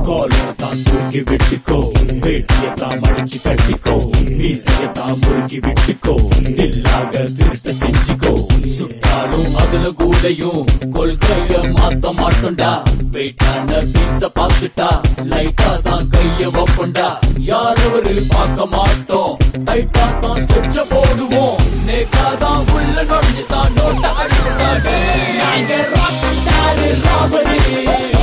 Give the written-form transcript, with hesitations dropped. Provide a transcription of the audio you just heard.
காலத்தான் தூக்கி விட்டுக்கோ, வேட்டியத்தான் மடிச்சு கட்டிக்கோ, வீசியத்தான் முறுக்கி விட்டுக்கோ, இல்லாக திருட்ட செஞ்சுக்கோ. சுட்டாலும் அதுல கூடையும் கொள்கைய மாத்த மாட்டோண்டா. வெயிட்டான பீச பாத்துட்டா லைட்டா தான் கைய வைப்போண்டா. யாரவரு பார்க்க மாட்டோம், டைட்டா தான் ஸ்கெட்ச போடுவோம். நேக்காதான் உள்ள நுழைஞ்சுதான் நோட்ட அடிப்படாது. ராபரி